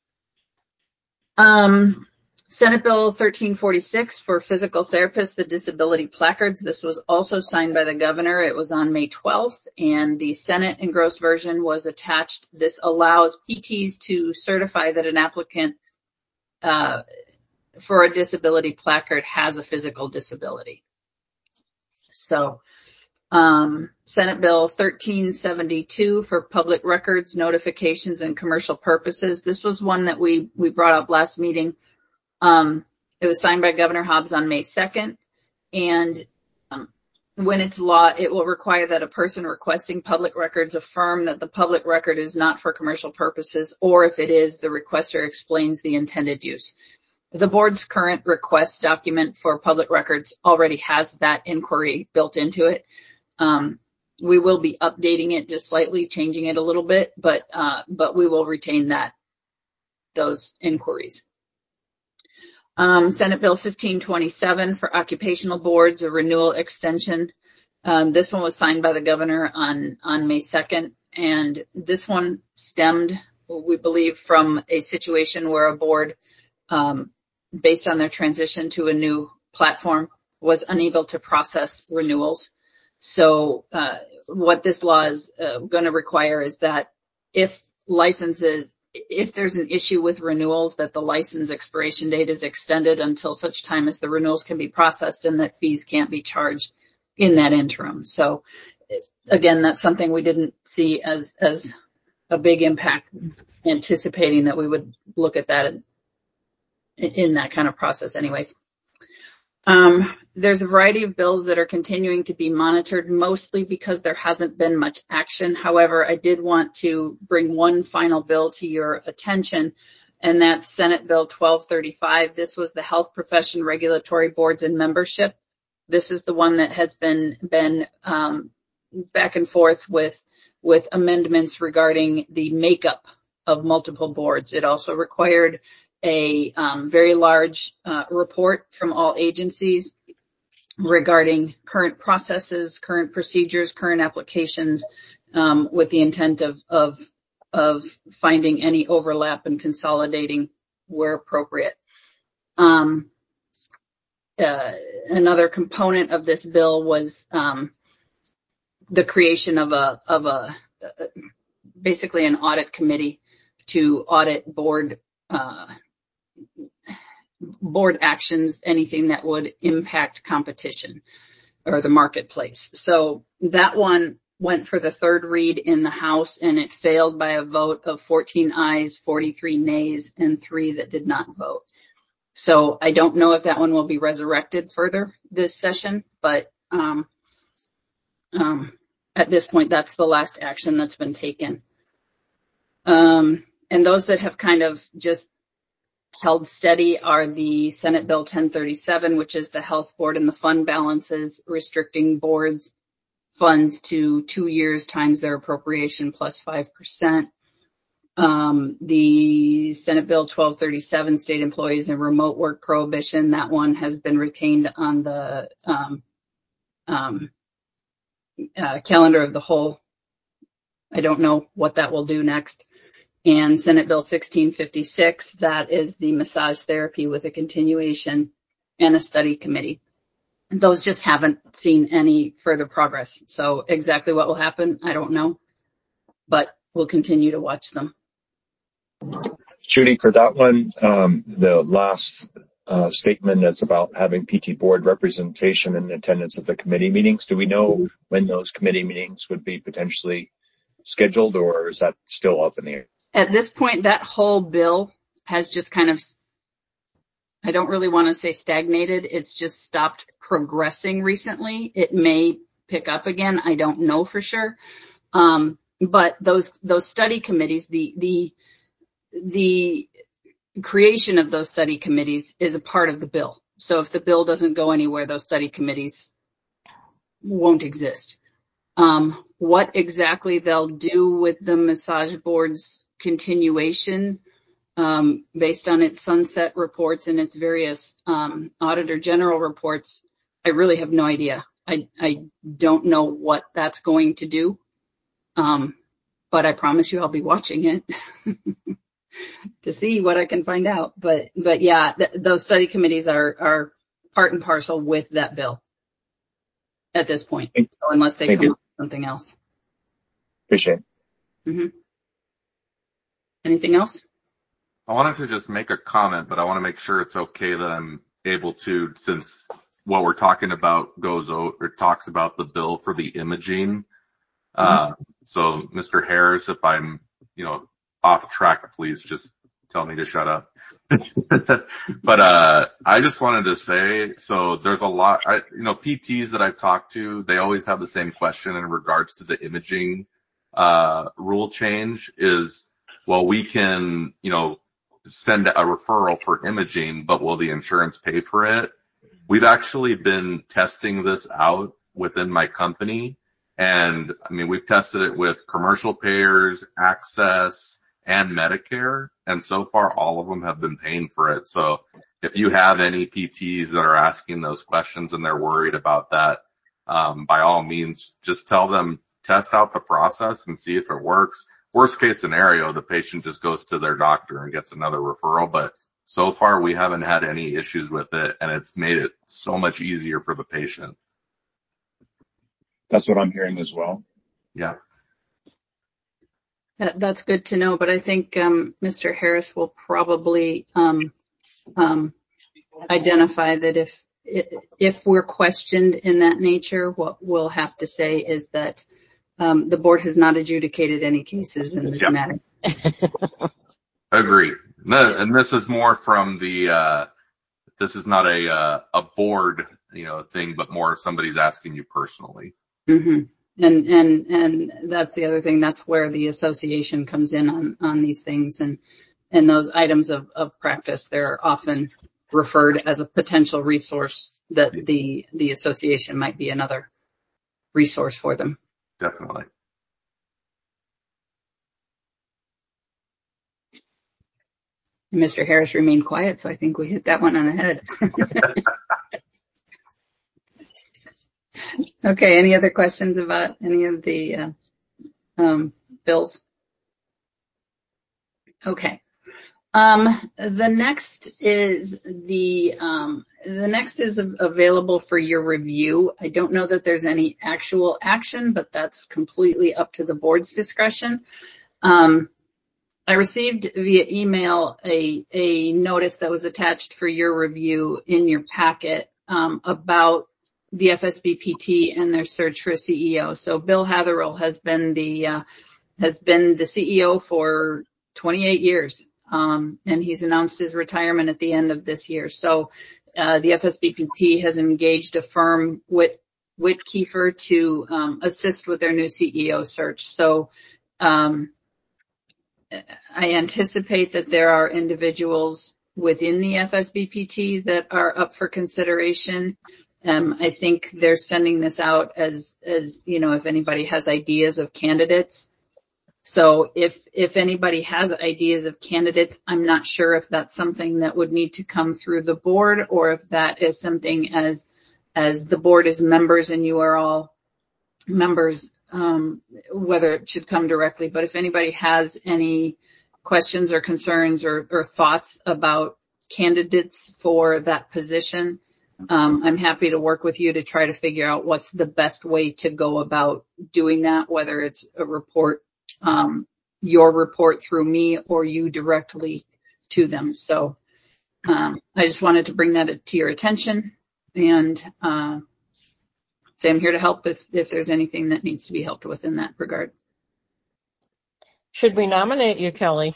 Um, Senate Bill thirteen forty-six for physical therapists, the disability placards. This was also signed by the governor. It was on May twelfth, and the Senate engrossed version was attached. This allows P Ts to certify that an applicant uh, for a disability placard has a physical disability. So, um, Senate Bill thirteen seventy-two for public records, notifications, and commercial purposes. This was one that we, we brought up last meeting. Um, it was signed by Governor Hobbs on May second, and um, when it's law, it will require that a person requesting public records affirm that the public record is not for commercial purposes, or if it is, the requester explains the intended use. The board's current request document for public records already has that inquiry built into it. Um, we will be updating it just slightly, changing it a little bit, but uh, but we will retain that those inquiries. Um, Senate Bill fifteen twenty-seven for occupational boards, a renewal extension. Um, this one was signed by the governor on, on May second, and this one stemmed, we believe, from a situation where a board, um, based on their transition to a new platform, was unable to process renewals. So uh, what this law is uh, going to require is that if licenses, if there's an issue with renewals, that the license expiration date is extended until such time as the renewals can be processed and that fees can't be charged in that interim. So again, that's something we didn't see as, as a big impact, anticipating that we would look at that in, in that kind of process anyways. Um, there's a variety of bills that are continuing to be monitored, mostly because there hasn't been much action. However, I did want to bring one final bill to your attention, and that's Senate Bill twelve thirty-five. This was the Health Profession Regulatory Boards and Membership. This is the one that has been, been, um, back and forth with, with amendments regarding the makeup of multiple boards. It also required a um, very large uh, report from all agencies regarding current processes, current procedures, current applications, um, with the intent of, of, of finding any overlap and consolidating where appropriate. Um, uh, another component of this bill was um, the creation of a, of a, uh, basically an audit committee to audit board uh, board actions, anything that would impact competition or the marketplace. So that one went for the third read in the House, and it failed by a vote of fourteen ayes, forty-three nays, and three that did not vote. So I don't know if that one will be resurrected further this session, but um, um, at this point, that's the last action that's been taken. Um, and those that have kind of just held steady are the Senate Bill ten thirty-seven, which is the health board and the fund balances, restricting boards' funds to two years times their appropriation plus five percent. Um, the Senate Bill twelve thirty-seven, state employees and remote work prohibition, that one has been retained on the um, um, uh, calendar of the whole. I don't know what that will do next. And Senate Bill sixteen fifty-six, that is the massage therapy with a continuation and a study committee. Those just haven't seen any further progress. So exactly what will happen, I don't know, but we'll continue to watch them.
Judy, for that one, um, the last uh, statement is about having P T board representation and attendance at the committee meetings. Do we know when those committee meetings would be potentially scheduled, or is that still up in the air?
At this point, that whole bill has just kind of, I don't really want to say stagnated. It's just stopped progressing recently. It may pick up again. I don't know for sure. Um, but those, those study committees, the, the, the creation of those study committees is a part of the bill. So if the bill doesn't go anywhere, those study committees won't exist. Um, what exactly they'll do with the massage board's continuation, um, based on its sunset reports and its various um, auditor general reports, I really have no idea. I, I don't know what that's going to do, um, but I promise you I'll be watching it to see what I can find out. But but yeah, th- those study committees are are part and parcel with that bill at this point, so unless they
Thank
come
you.
up with something else.
Appreciate it.
Mm-hmm. Anything else?
I wanted to just make a comment, but I want to make sure it's okay that I'm able to, since what we're talking about goes over, or talks about the bill for the imaging. Uh, so Mister Harris, if I'm, you know, off track, please just tell me to shut up. But, uh, I just wanted to say, so there's a lot, I, you know, P Ts that I've talked to, they always have the same question in regards to the imaging, uh, rule change is, well, we can, you know, send a referral for imaging, but will the insurance pay for it? We've actually been testing this out within my company. And I mean, we've tested it with commercial payers, access, and Medicare. And so far, all of them have been paying for it. So if you have any P Ts that are asking those questions and they're worried about that, um, by all means, just tell them, test out the process and see if it works. Worst case scenario, the patient just goes to their doctor and gets another referral. But so far, we haven't had any issues with it, and it's made it so much easier for the patient.
That's what I'm hearing as well.
Yeah.
That, that's good to know, but I think um, Mister Harris will probably um, um, identify that if if we're questioned in that nature, what we'll have to say is that um, the board has not adjudicated any cases in this
yeah.
matter.
Agree. And this is more from the, uh, this is not a, uh, a board, you know, thing, but more somebody's asking you personally.
Mm-hmm. And, and, and that's the other thing. That's where the association comes in on, on these things. And, and those items of, of practice, they're often referred as a potential resource that the, the association might be another resource for them.
Definitely.
Mister Harris remained quiet, so I think we hit that one on the head. Okay, any other questions about any of the uh, um, bills? Okay. Um, the next is the um, the next is available for your review. I don't know that there's any actual action, but that's completely up to the board's discretion. Um, I received via email a, a notice that was attached for your review in your packet um, about the F S B P T and their search for a C E O. So Bill Hatherill has been the uh, has been the C E O for twenty-eight years, um, and he's announced his retirement at the end of this year. So uh, the F S B P T has engaged a firm, Witt, Witt Kiefer, to um, assist with their new C E O search. So um, I anticipate that there are individuals within the F S B P T that are up for consideration. Um, I think they're sending this out as, as, you know, if anybody has ideas of candidates. So if, if anybody has ideas of candidates, I'm not sure if that's something that would need to come through the board or if that is something as, as the board is members and you are all members, um, whether it should come directly. But if anybody has any questions or concerns or, or thoughts about candidates for that position, um, I'm happy to work with you to try to figure out what's the best way to go about doing that, whether it's a report, um, your report through me or you directly to them. So um, I just wanted to bring that to your attention and uh, say I'm here to help if, if there's anything that needs to be helped with in that regard.
Should we nominate you, Kelly?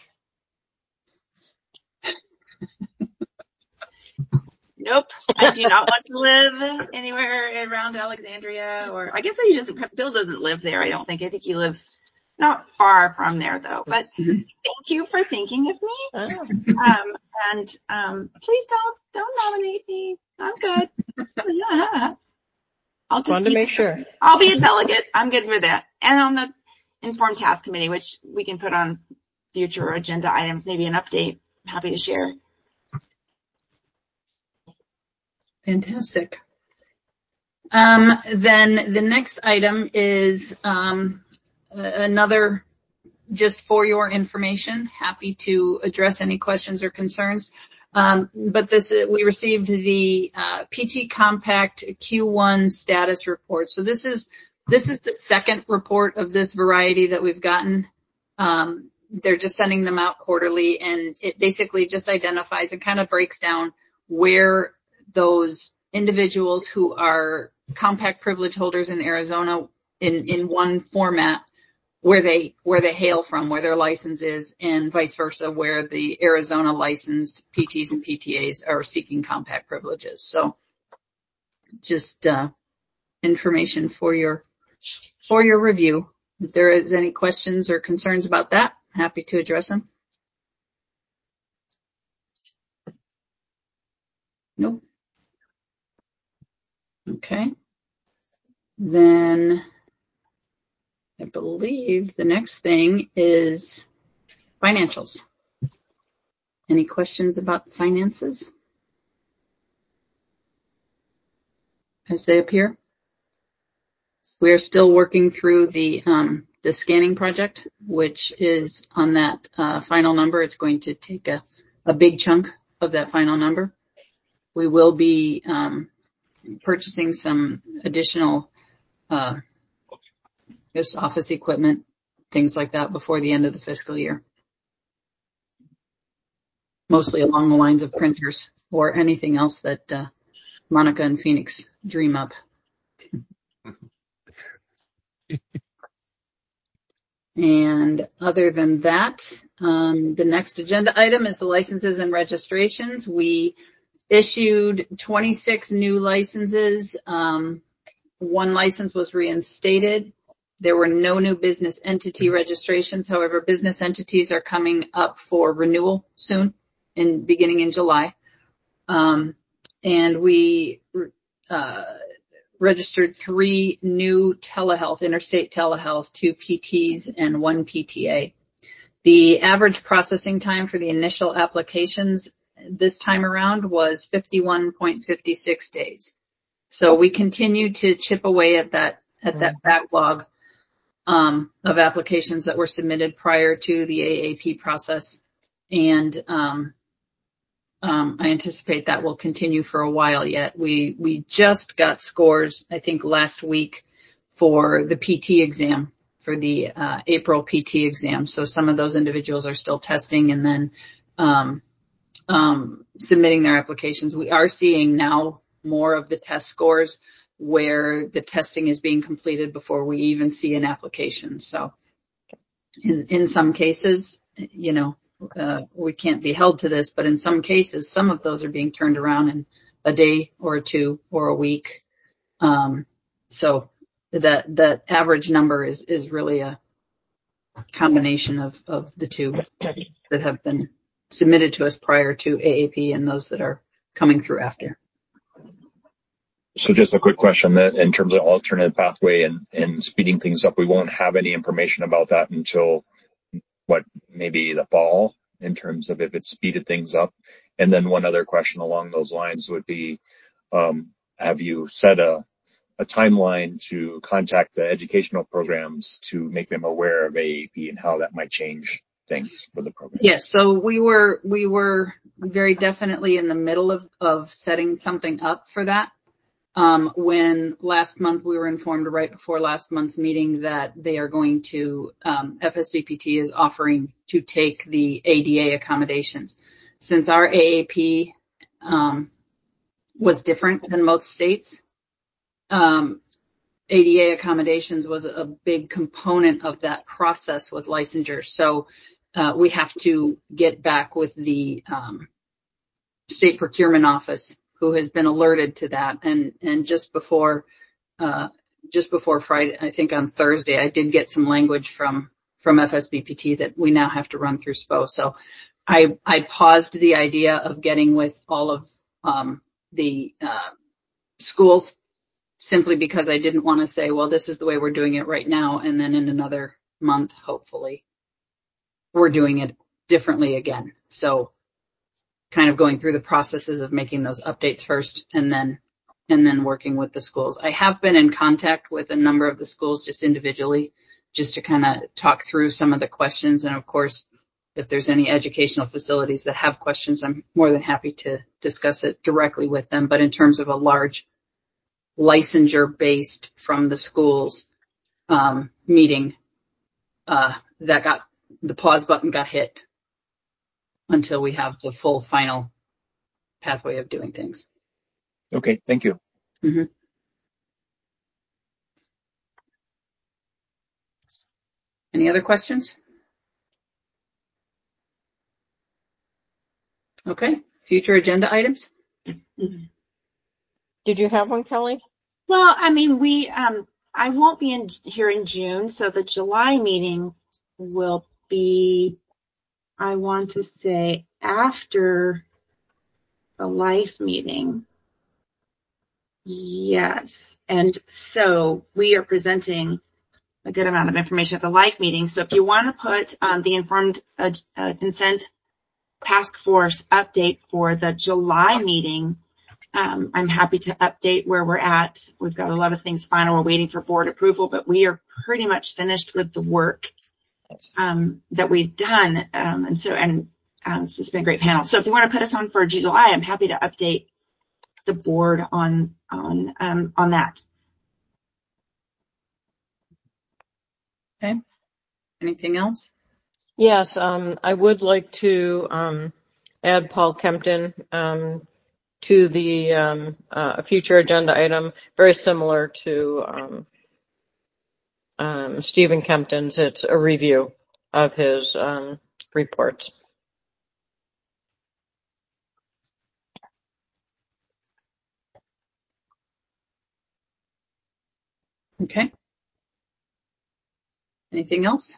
Nope, I do not want to live anywhere around Alexandria, or I guess he doesn't. Bill doesn't live there. I don't think. I think he lives not far from there, though. But thank you for thinking of me.
Oh.
Um, and um, please don't don't nominate me. I'm good. I'll just
Wanted to
be,
make sure.
I'll be a delegate. I'm good with that. And on the Informed Task Committee, which we can put on future agenda items, maybe an update. I'm happy to share.
Fantastic. Um, then the next item is um, another, just for your information, happy to address any questions or concerns. Um, but this, we received the uh, P T Compact Q one status report. So this is this is the second report of this variety that we've gotten. Um, they're just sending them out quarterly, and it basically just identifies and kind of breaks down where those individuals who are compact privilege holders in Arizona in, in one format, where they, where they hail from, where their license is, and vice versa, where the Arizona licensed P Ts and P T As are seeking compact privileges. So just, uh, information for your, for your review. If there is any questions or concerns about that, happy to address them. Nope. Okay. Then I believe the next thing is financials. Any questions about the finances as they appear? We are still working through the um, the scanning project, which is on that uh, final number. It's going to take a, a big chunk of that final number. We will be um, purchasing some additional uh, just office equipment, things like that, before the end of the fiscal year. Mostly along the lines of printers or anything else that uh, Monica and Phoenix dream up. And other than that, um, the next agenda item is the licenses and registrations. We issued twenty-six new licenses. Um, one license was reinstated. There were no new business entity registrations. However, business entities are coming up for renewal soon, in beginning in July. Um, and we uh, registered three new telehealth, interstate telehealth, two P Ts and one P T A. The average processing time for the initial applications this time around was fifty-one point five six days. So we continue to chip away at that, at that backlog um, of applications that were submitted prior to the A A P process. And um, Um, I anticipate that will continue for a while yet. We we just got scores, I think, last week for the P T exam, for the uh, April P T exam. So some of those individuals are still testing and then um, um, submitting their applications. We are seeing now more of the test scores where the testing is being completed before we even see an application. So in in some cases, you know, Uh, we can't be held to this, but in some cases, some of those are being turned around in a day or a two or a week. Um, so that, that average number is, is really a combination of, of the two that have been submitted to us prior to A A P and those that are coming through after.
So just a quick question that in terms of alternate pathway and, and speeding things up, we won't have any information about that until what, maybe the fall, in terms of if it speeded things up. And then one other question along those lines would be, um, have you set a, a timeline to contact the educational programs to make them aware of A A P and how that might change things for the program?
Yes. So we were, we were very definitely in the middle of, of setting something up for that. Um, when last month we were informed right before last month's meeting that they are going to, um, F S B P T is offering to take the A D A accommodations. Since our A A P, um, was different than most states, um, A D A accommodations was a big component of that process with licensure. So, uh, we have to get back with the, um, state procurement office, who has been alerted to that. And, and just before, uh, just before Friday, I think on Thursday, I did get some language from, from F S B P T that we now have to run through S P O. So I, I paused the idea of getting with all of, um, the, uh, schools simply because I didn't want to say, well, this is the way we're doing it right now. And then in another month, hopefully we're doing it differently again. So kind of going through the processes of making those updates first and then, and then working with the schools. I have been in contact with a number of the schools just individually, just to kind of talk through some of the questions. And of course, if there's any educational facilities that have questions, I'm more than happy to discuss it directly with them. But in terms of a large licensure based from the schools, um, meeting, uh, that got, the pause button got hit until we have the full final pathway of doing things.
Okay, thank you.
Mm-hmm. Any other questions? Okay, future agenda items.
Did you have one, Kelly?
Well, I mean, we, um, I won't be in here in June, so the July meeting will be, I want to say, after the life meeting. Yes. And so we are presenting a good amount of information at the live meeting. So if you want to put um, the informed uh, uh, consent task force update for the July meeting, um, I'm happy to update where we're at. We've got a lot of things final. We're waiting for board approval, but we are pretty much finished with the work um, that we've done. Um, and so, and um, it's just been a great panel. So if you want to put us on for July, I'm happy to update the board on on um, on that.
Okay. Anything else?
Yes, um, I would like to um, add Paul Kempton um, to the um, uh, future agenda item, very similar to um, um, Stephen Kempton's. It's a review of his um, reports.
Okay. Anything else?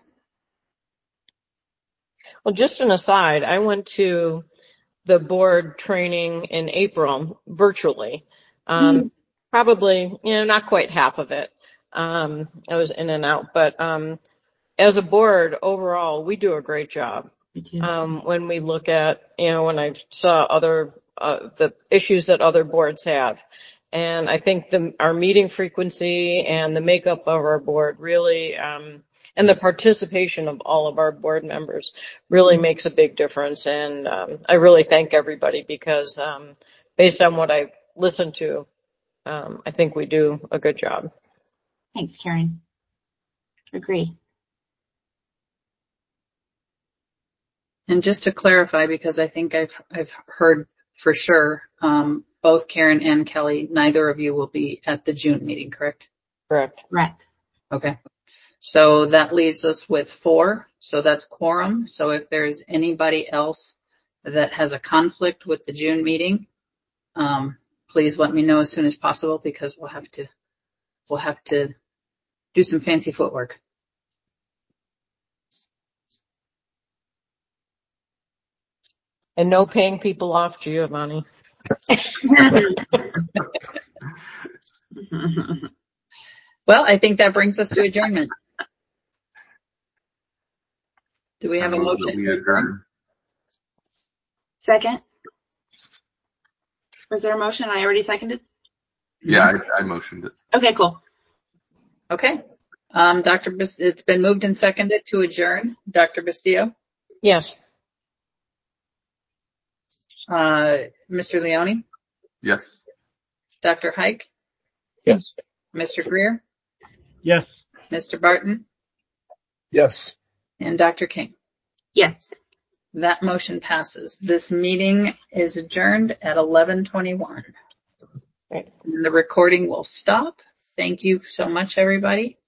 Well, just an aside, I went to the board training in April virtually. Um, mm. Probably, you know, not quite half of it. Um, I was in and out, but um, as a board overall, we do a great job. Um, when we look at, you know, when I saw other, uh, the issues that other boards have. And I think the, our meeting frequency and the makeup of our board really, um, and the participation of all of our board members really makes a big difference. And um, I really thank everybody because um, based on what I listened to, um, I think we do a good job.
Thanks, Karen. Agree.
And just to clarify, because I think I've I've heard for sure, um, both Karen and Kelly, neither of you will be at the June meeting, correct?
Correct.
Correct.
Okay. So that leaves us with four. So that's quorum. So if there's anybody else that has a conflict with the June meeting, um, please let me know as soon as possible because we'll have to we'll have to do some fancy footwork.
And no paying people off, Giovanni.
Well, I think that brings us to adjournment. Do we have a motion to adjourn?
Second. Was there a motion? I already seconded?
Yeah, I, I motioned it.
Okay, cool.
Okay. Um, Doctor Bast- it's been moved and seconded to adjourn. Doctor Bastillo?
Yes.
Uh, Mister Leone?
Yes.
Doctor Hike?
Yes.
Mister Greer?
Yes.
Mister Barton?
Yes.
And Doctor King?
Yes.
That motion passes. This meeting is adjourned at eleven twenty-one.
Right.
The recording will stop. Thank you so much, everybody.